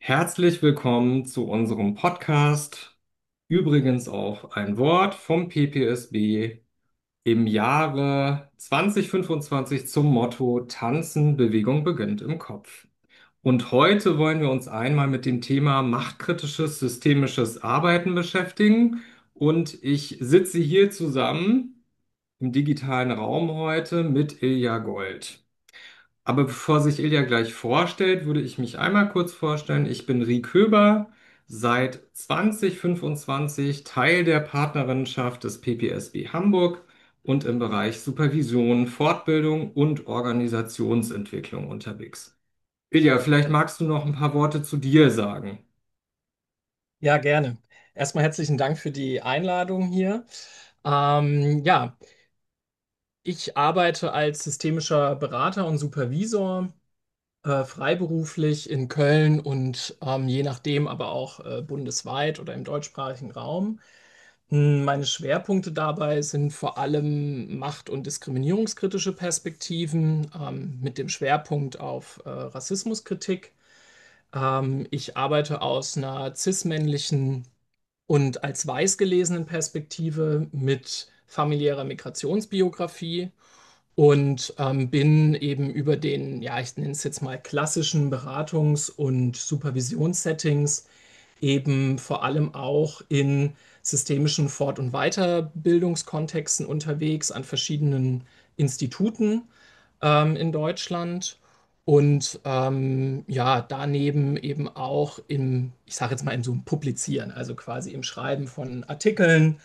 Herzlich willkommen zu unserem Podcast. Übrigens auch ein Wort vom PPSB im Jahre 2025 zum Motto Tanzen, Bewegung beginnt im Kopf. Und heute wollen wir uns einmal mit dem Thema machtkritisches systemisches Arbeiten beschäftigen. Und ich sitze hier zusammen im digitalen Raum heute mit Ilja Gold. Aber bevor sich Ilja gleich vorstellt, würde ich mich einmal kurz vorstellen. Ich bin Riek Höber, seit 2025 Teil der Partnerinnenschaft des PPSB Hamburg und im Bereich Supervision, Fortbildung und Organisationsentwicklung unterwegs. Ilja, vielleicht magst du noch ein paar Worte zu dir sagen. Ja, gerne. Erstmal herzlichen Dank für die Einladung hier. Ja, ich arbeite als systemischer Berater und Supervisor, freiberuflich in Köln und je nachdem aber auch bundesweit oder im deutschsprachigen Raum. Meine Schwerpunkte dabei sind vor allem macht- und diskriminierungskritische Perspektiven, mit dem Schwerpunkt auf Rassismuskritik. Ich arbeite aus einer cis-männlichen und als weiß gelesenen Perspektive mit familiärer Migrationsbiografie und bin eben über den, ja, ich nenne es jetzt mal klassischen Beratungs- und Supervisionssettings eben vor allem auch in systemischen Fort- und Weiterbildungskontexten unterwegs an verschiedenen Instituten in Deutschland. Und ja, daneben eben auch im, ich sage jetzt mal, in so einem Publizieren, also quasi im Schreiben von Artikeln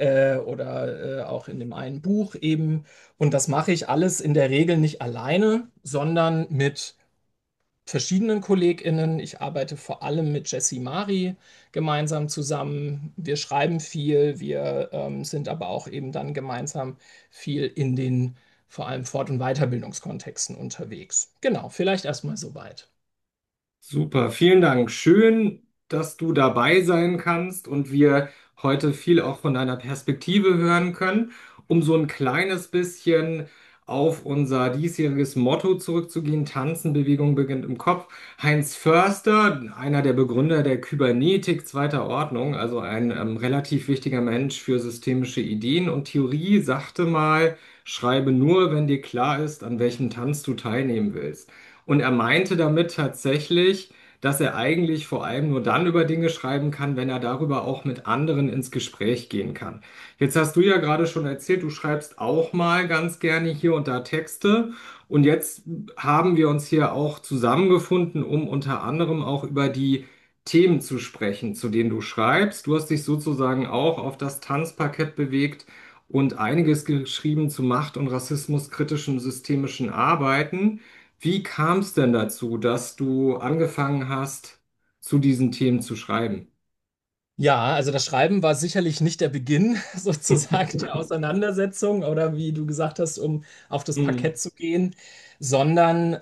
oder auch in dem einen Buch eben. Und das mache ich alles in der Regel nicht alleine, sondern mit verschiedenen KollegInnen. Ich arbeite vor allem mit Jessie Mari gemeinsam zusammen. Wir schreiben viel, wir sind aber auch eben dann gemeinsam viel in den vor allem Fort- und Weiterbildungskontexten unterwegs. Genau, vielleicht erstmal soweit. Super, vielen Dank. Schön, dass du dabei sein kannst und wir heute viel auch von deiner Perspektive hören können, um so ein kleines bisschen auf unser diesjähriges Motto zurückzugehen. Tanzen, Bewegung beginnt im Kopf. Heinz Förster, einer der Begründer der Kybernetik zweiter Ordnung, also ein relativ wichtiger Mensch für systemische Ideen und Theorie, sagte mal, schreibe nur, wenn dir klar ist, an welchem Tanz du teilnehmen willst. Und er meinte damit tatsächlich, dass er eigentlich vor allem nur dann über Dinge schreiben kann, wenn er darüber auch mit anderen ins Gespräch gehen kann. Jetzt hast du ja gerade schon erzählt, du schreibst auch mal ganz gerne hier und da Texte. Und jetzt haben wir uns hier auch zusammengefunden, um unter anderem auch über die Themen zu sprechen, zu denen du schreibst. Du hast dich sozusagen auch auf das Tanzparkett bewegt und einiges geschrieben zu Macht- und rassismuskritischen systemischen Arbeiten. Wie kam es denn dazu, dass du angefangen hast, zu diesen Themen zu schreiben? Ja, also das Schreiben war sicherlich nicht der Beginn sozusagen der Auseinandersetzung oder wie du gesagt hast, um auf das Hm. Parkett zu gehen, sondern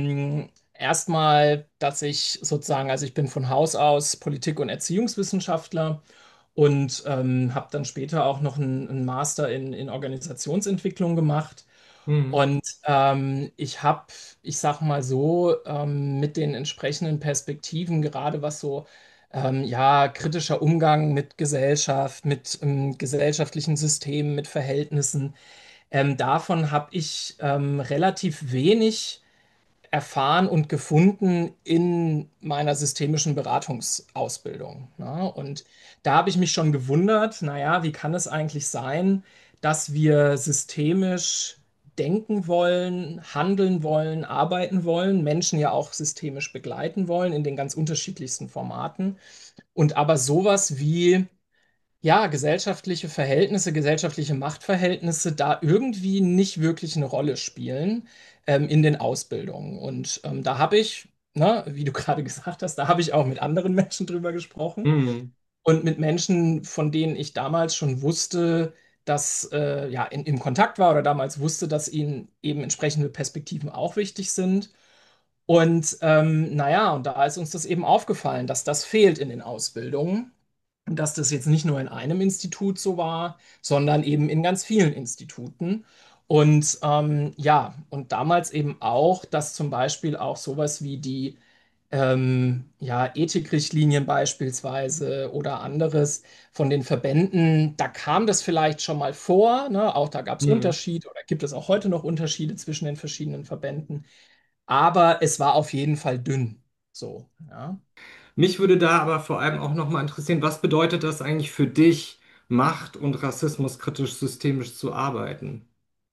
erstmal, dass ich sozusagen, also ich bin von Haus aus Politik- und Erziehungswissenschaftler und habe dann später auch noch einen Master in Organisationsentwicklung gemacht. Hm. Und ich habe, ich sag mal so, mit den entsprechenden Perspektiven, gerade was so ja, kritischer Umgang mit Gesellschaft, mit gesellschaftlichen Systemen, mit Verhältnissen, davon habe ich relativ wenig erfahren und gefunden in meiner systemischen Beratungsausbildung. Ne? Und da habe ich mich schon gewundert, naja, wie kann es eigentlich sein, dass wir systemisch denken wollen, handeln wollen, arbeiten wollen, Menschen ja auch systemisch begleiten wollen in den ganz unterschiedlichsten Formaten und aber sowas wie ja, gesellschaftliche Verhältnisse, gesellschaftliche Machtverhältnisse da irgendwie nicht wirklich eine Rolle spielen in den Ausbildungen. Und da habe ich, ne, wie du gerade gesagt hast, da habe ich auch mit anderen Menschen drüber gesprochen Hm. und mit Menschen, von denen ich damals schon wusste, dass ja im Kontakt war oder damals wusste, dass ihnen eben entsprechende Perspektiven auch wichtig sind. Und naja, und da ist uns das eben aufgefallen, dass das fehlt in den Ausbildungen. Und dass das jetzt nicht nur in einem Institut so war, sondern eben in ganz vielen Instituten. Und ja, und damals eben auch, dass zum Beispiel auch sowas wie die ja, Ethikrichtlinien beispielsweise oder anderes von den Verbänden, da kam das vielleicht schon mal vor, ne? Auch da gab es Hm. Unterschiede oder gibt es auch heute noch Unterschiede zwischen den verschiedenen Verbänden. Aber es war auf jeden Fall dünn. So, ja. Mich würde da aber vor allem auch nochmal interessieren, was bedeutet das eigentlich für dich, macht- und rassismuskritisch systemisch zu arbeiten?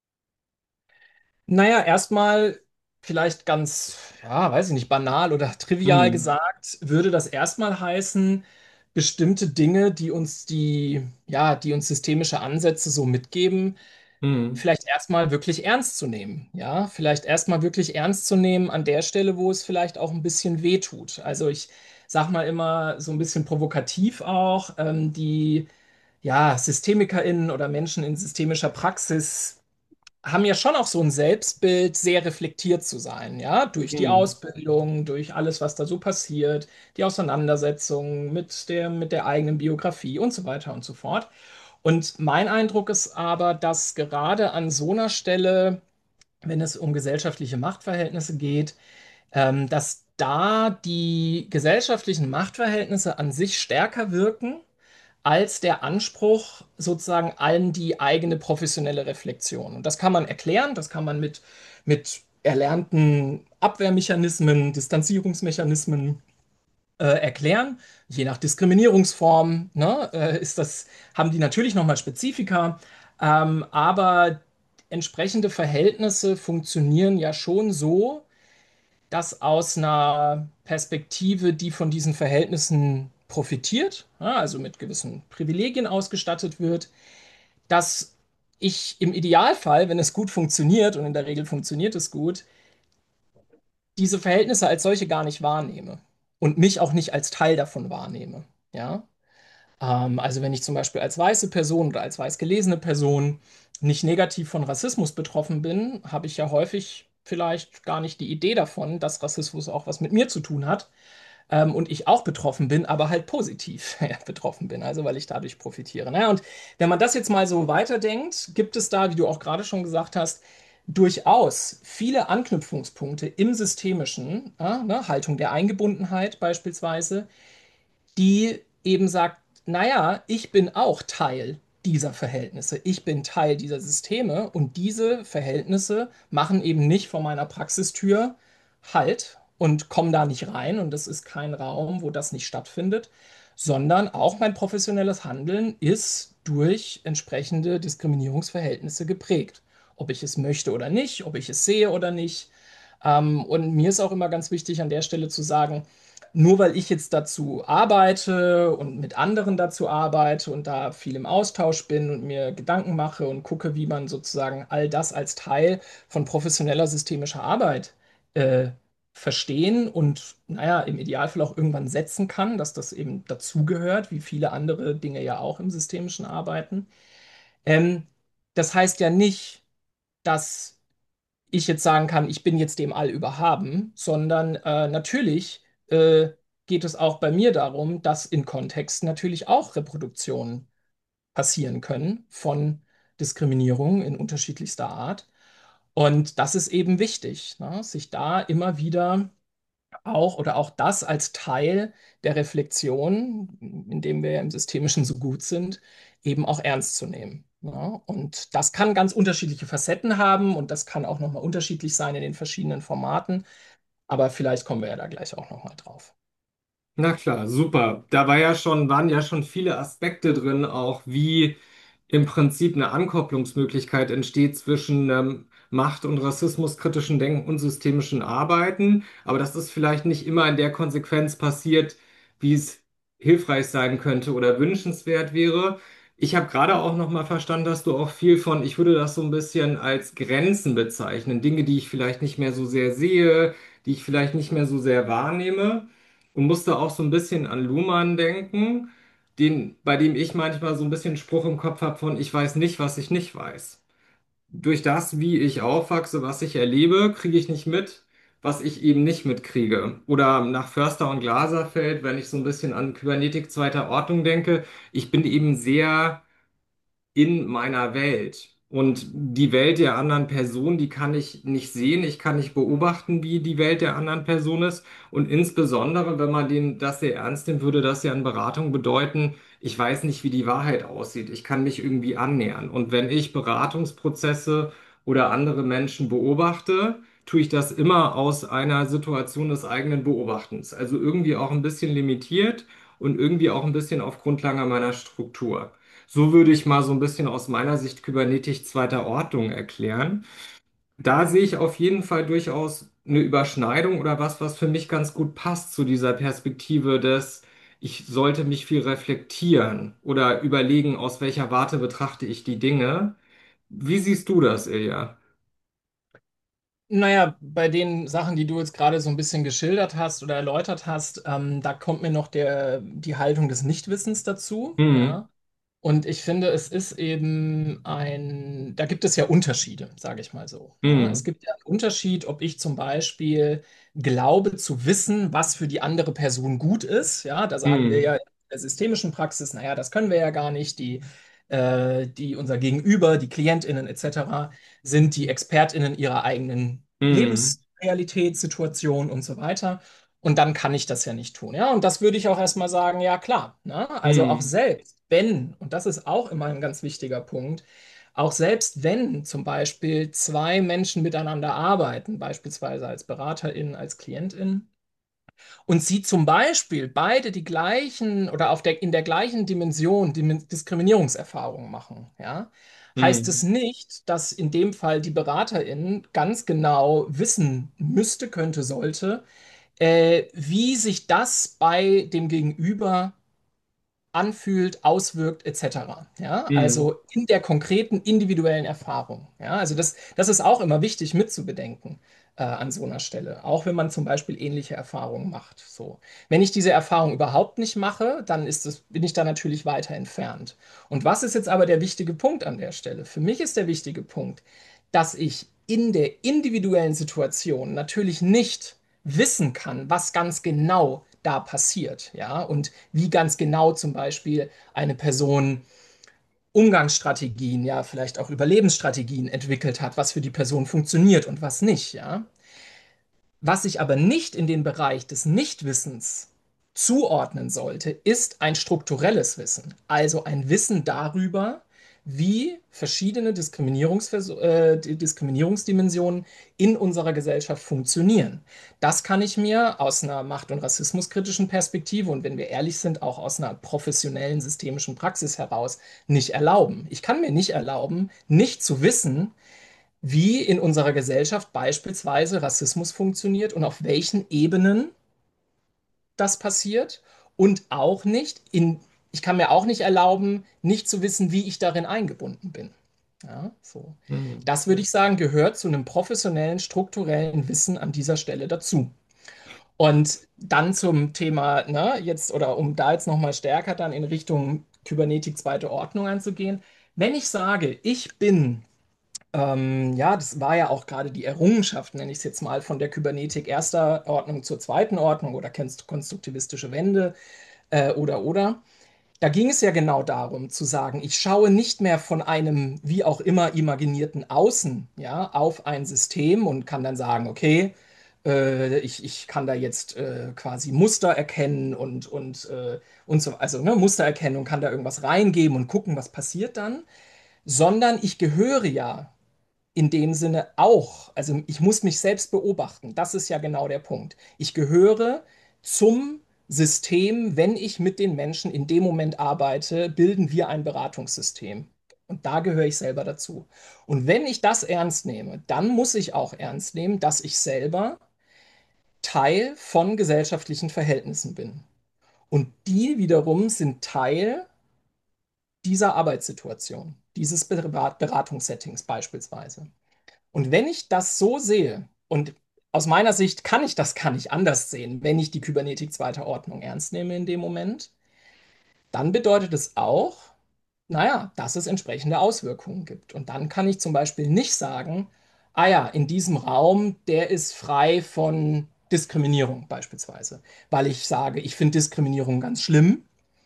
Naja, erstmal vielleicht ganz, ja, weiß ich nicht, banal oder trivial Hm. gesagt, würde das erstmal heißen, bestimmte Dinge, die uns systemische Ansätze so mitgeben, Hm. vielleicht erstmal wirklich ernst zu nehmen. Ja, vielleicht erstmal wirklich ernst zu nehmen an der Stelle, wo es vielleicht auch ein bisschen weh tut. Also ich sag mal immer so ein bisschen provokativ auch, die ja, SystemikerInnen oder Menschen in systemischer Praxis haben ja schon auch so ein Selbstbild, sehr reflektiert zu sein, ja, durch die Hm. Ausbildung, durch alles, was da so passiert, die Auseinandersetzung mit der eigenen Biografie und so weiter und so fort. Und mein Eindruck ist aber, dass gerade an so einer Stelle, wenn es um gesellschaftliche Machtverhältnisse geht, dass da die gesellschaftlichen Machtverhältnisse an sich stärker wirken als der Anspruch sozusagen an die eigene professionelle Reflexion. Und das kann man erklären, das kann man mit erlernten Abwehrmechanismen, Distanzierungsmechanismen erklären. Je nach Diskriminierungsform, ne, haben die natürlich nochmal Spezifika, aber entsprechende Verhältnisse funktionieren ja schon so, dass aus einer Perspektive, die von diesen Verhältnissen profitiert, ja, also mit gewissen Privilegien ausgestattet wird, dass ich im Idealfall, wenn es gut funktioniert, und in der Regel funktioniert es gut, diese Verhältnisse als solche gar nicht wahrnehme und mich auch nicht als Teil davon wahrnehme. Ja? Also wenn ich zum Beispiel als weiße Person oder als weiß gelesene Person nicht negativ von Rassismus betroffen bin, habe ich ja häufig vielleicht gar nicht die Idee davon, dass Rassismus auch was mit mir zu tun hat. Und ich auch betroffen bin, aber halt positiv ja, betroffen bin, also weil ich dadurch profitiere. Naja, und wenn man das jetzt mal so weiterdenkt, gibt es da, wie du auch gerade schon gesagt hast, durchaus viele Anknüpfungspunkte im Systemischen, ja, ne, Haltung der Eingebundenheit beispielsweise, die eben sagt, naja, ich bin auch Teil dieser Verhältnisse. Ich bin Teil dieser Systeme und diese Verhältnisse machen eben nicht vor meiner Praxistür Halt und kommen da nicht rein und das ist kein Raum, wo das nicht stattfindet, sondern auch mein professionelles Handeln ist durch entsprechende Diskriminierungsverhältnisse geprägt. Ob ich es möchte oder nicht, ob ich es sehe oder nicht. Und mir ist auch immer ganz wichtig, an der Stelle zu sagen, nur weil ich jetzt dazu arbeite und mit anderen dazu arbeite und da viel im Austausch bin und mir Gedanken mache und gucke, wie man sozusagen all das als Teil von professioneller systemischer Arbeit äh, verstehen und, naja, im Idealfall auch irgendwann setzen kann, dass das eben dazugehört, wie viele andere Dinge ja auch im systemischen Arbeiten. Ähm, Das heißt ja nicht, dass ich jetzt sagen kann, ich bin jetzt dem all überhaben, sondern natürlich geht es auch bei mir darum, dass in Kontexten natürlich auch Reproduktionen passieren können von Diskriminierung in unterschiedlichster Art. Und das ist eben wichtig, ne? Sich da immer wieder auch oder auch das als Teil der Reflexion, in dem wir ja im Systemischen so gut sind, eben auch ernst zu nehmen. Ja, und das kann ganz unterschiedliche Facetten haben und das kann auch nochmal unterschiedlich sein in den verschiedenen Formaten, aber vielleicht kommen wir ja da gleich auch nochmal drauf. Na klar, super. Waren ja schon viele Aspekte drin, auch wie im Prinzip eine Ankopplungsmöglichkeit entsteht zwischen Macht- und rassismuskritischen Denken und systemischen Arbeiten. Aber das ist vielleicht nicht immer in der Konsequenz passiert, wie es hilfreich sein könnte oder wünschenswert wäre. Ich habe gerade auch noch mal verstanden, dass du auch viel von, ich würde das so ein bisschen als Grenzen bezeichnen, Dinge, die ich vielleicht nicht mehr so sehr sehe, die ich vielleicht nicht mehr so sehr wahrnehme. Und musste auch so ein bisschen an Luhmann denken, bei dem ich manchmal so ein bisschen Spruch im Kopf habe von, ich weiß nicht, was ich nicht weiß. Durch das, wie ich aufwachse, was ich erlebe, kriege ich nicht mit, was ich eben nicht mitkriege. Oder nach Förster und Glaserfeld, wenn ich so ein bisschen an Kybernetik zweiter Ordnung denke, ich bin eben sehr in meiner Welt. Und die Welt der anderen Person, die kann ich nicht sehen, ich kann nicht beobachten, wie die Welt der anderen Person ist. Und insbesondere, wenn man das sehr ernst nimmt, würde das ja in Beratung bedeuten, ich weiß nicht, wie die Wahrheit aussieht. Ich kann mich irgendwie annähern. Und wenn ich Beratungsprozesse oder andere Menschen beobachte, tue ich das immer aus einer Situation des eigenen Beobachtens. Also irgendwie auch ein bisschen limitiert und irgendwie auch ein bisschen auf Grundlage meiner Struktur. So würde ich mal so ein bisschen aus meiner Sicht Kybernetik zweiter Ordnung erklären. Da sehe ich auf jeden Fall durchaus eine Überschneidung oder was, was für mich ganz gut passt zu dieser Perspektive des, ich sollte mich viel reflektieren oder überlegen, aus welcher Warte betrachte ich die Dinge. Wie siehst du das, Ilja? Naja, bei den Sachen, die du jetzt gerade so ein bisschen geschildert hast oder erläutert hast, da kommt mir noch die Haltung des Nichtwissens dazu, Hm, ja. Und ich finde, es ist eben da gibt es ja Unterschiede, sage ich mal so. Ja, es hm, gibt ja einen Unterschied, ob ich zum Beispiel glaube zu wissen, was für die andere Person gut ist. Ja, da sagen wir ja hm, in der systemischen Praxis, naja, das können wir ja gar nicht. Unser Gegenüber, die KlientInnen etc., sind die ExpertInnen ihrer eigenen hm, Lebensrealität, Situation und so weiter. Und dann kann ich das ja nicht tun. Ja, und das würde ich auch erstmal sagen, ja klar. Ne? Also auch hm, selbst wenn, und das ist auch immer ein ganz wichtiger Punkt, auch selbst wenn zum Beispiel zwei Menschen miteinander arbeiten, beispielsweise als BeraterInnen, als KlientInnen, und sie zum Beispiel beide die gleichen oder in der gleichen Dimension Diskriminierungserfahrungen machen, ja, heißt es hm, nicht, dass in dem Fall die BeraterInnen ganz genau wissen müsste, könnte, sollte, wie sich das bei dem Gegenüber anfühlt, auswirkt, etc. Ja, hm, also in der konkreten individuellen Erfahrung. Ja, also das ist auch immer wichtig mitzubedenken an so einer Stelle, auch wenn man zum Beispiel ähnliche Erfahrungen macht. So, wenn ich diese Erfahrung überhaupt nicht mache, bin ich da natürlich weiter entfernt. Und was ist jetzt aber der wichtige Punkt an der Stelle? Für mich ist der wichtige Punkt, dass ich in der individuellen Situation natürlich nicht wissen kann, was ganz genau da passiert, ja, und wie ganz genau zum Beispiel eine Person Umgangsstrategien, ja, vielleicht auch Überlebensstrategien entwickelt hat, was für die Person funktioniert und was nicht, ja. Was ich aber nicht in den Bereich des Nichtwissens zuordnen sollte, ist ein strukturelles Wissen, also ein Wissen darüber, wie verschiedene die Diskriminierungsdimensionen in unserer Gesellschaft funktionieren. Das kann ich mir aus einer macht- und rassismuskritischen Perspektive und wenn wir ehrlich sind, auch aus einer professionellen systemischen Praxis heraus nicht erlauben. Ich kann mir nicht erlauben, nicht zu wissen, wie in unserer Gesellschaft beispielsweise Rassismus funktioniert und auf welchen Ebenen das passiert und auch ich kann mir auch nicht erlauben, nicht zu wissen, wie ich darin eingebunden bin. Ja, so. hm. Das würde ich sagen, gehört zu einem professionellen, strukturellen Wissen an dieser Stelle dazu. Und dann zum Thema, ne, jetzt oder um da jetzt nochmal stärker dann in Richtung Kybernetik zweite Ordnung einzugehen. Wenn ich sage, ich bin ja, das war ja auch gerade die Errungenschaft, nenne ich es jetzt mal, von der Kybernetik erster Ordnung zur zweiten Ordnung oder kennst konstruktivistische Wende oder. Da ging es ja genau darum zu sagen, ich schaue nicht mehr von einem wie auch immer imaginierten Außen, ja, auf ein System und kann dann sagen, okay, ich kann da jetzt quasi Muster erkennen und so, also ne, Muster erkennen und kann da irgendwas reingeben und gucken, was passiert dann, sondern ich gehöre ja in dem Sinne auch, also ich muss mich selbst beobachten. Das ist ja genau der Punkt. Ich gehöre zum System, wenn ich mit den Menschen in dem Moment arbeite, bilden wir ein Beratungssystem. Und da gehöre ich selber dazu. Und wenn ich das ernst nehme, dann muss ich auch ernst nehmen, dass ich selber Teil von gesellschaftlichen Verhältnissen bin. Und die wiederum sind Teil dieser Arbeitssituation, dieses Beratungssettings beispielsweise. Und wenn ich das so sehe, und aus meiner Sicht kann ich das gar nicht anders sehen, wenn ich die Kybernetik zweiter Ordnung ernst nehme in dem Moment, dann bedeutet es auch, naja, dass es entsprechende Auswirkungen gibt. Und dann kann ich zum Beispiel nicht sagen, ah ja, in diesem Raum, der ist frei von Diskriminierung beispielsweise, weil ich sage, ich finde Diskriminierung ganz schlimm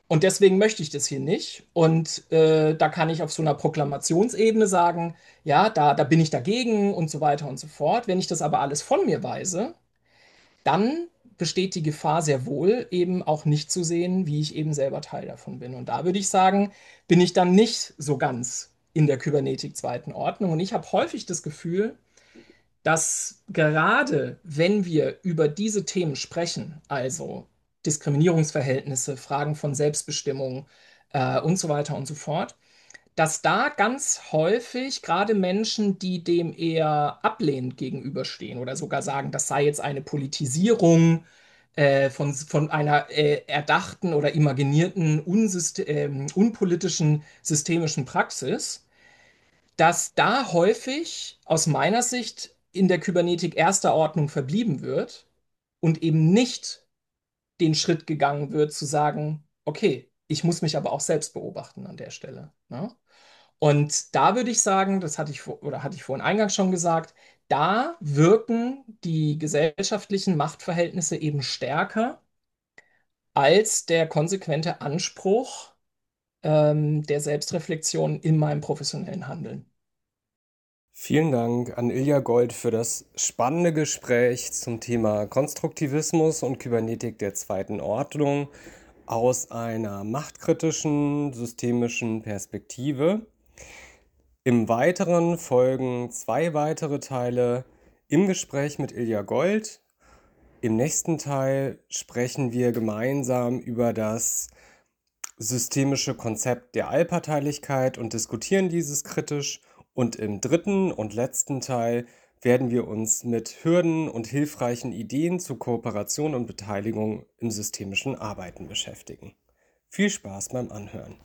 Und deswegen möchte ich das hier nicht. Und da kann ich auf so einer Proklamationsebene sagen, ja, da bin ich dagegen und so weiter und so fort. Wenn ich das aber alles von mir weise, dann besteht die Gefahr sehr wohl, eben auch nicht zu sehen, wie ich eben selber Teil davon bin. Und da würde ich sagen, bin ich dann nicht so ganz in der Kybernetik zweiten Ordnung. Und ich habe häufig das Gefühl, dass gerade wenn wir über diese Themen sprechen, also Diskriminierungsverhältnisse, Fragen von Selbstbestimmung und so weiter und so fort, dass da ganz häufig gerade Menschen, die dem eher ablehnend gegenüberstehen oder sogar sagen, das sei jetzt eine Politisierung von einer erdachten oder imaginierten unpolitischen systemischen Praxis, dass da häufig aus meiner Sicht in der Kybernetik erster Ordnung verblieben wird und eben nicht den Schritt gegangen wird zu sagen, okay, ich muss mich aber auch selbst beobachten an der Stelle. Ne? Und da würde ich sagen, das hatte ich vorhin eingangs schon gesagt, da wirken die gesellschaftlichen Machtverhältnisse eben stärker als der konsequente Anspruch der Selbstreflexion in meinem professionellen Handeln. Vielen Dank an Ilja Gold für das spannende Gespräch zum Thema Konstruktivismus und Kybernetik der zweiten Ordnung aus einer machtkritischen, systemischen Perspektive. Im Weiteren folgen 2 weitere Teile im Gespräch mit Ilja Gold. Im nächsten Teil sprechen wir gemeinsam über das systemische Konzept der Allparteilichkeit und diskutieren dieses kritisch. Und im dritten und letzten Teil werden wir uns mit Hürden und hilfreichen Ideen zu Kooperation und Beteiligung im systemischen Arbeiten beschäftigen. Viel Spaß beim Anhören.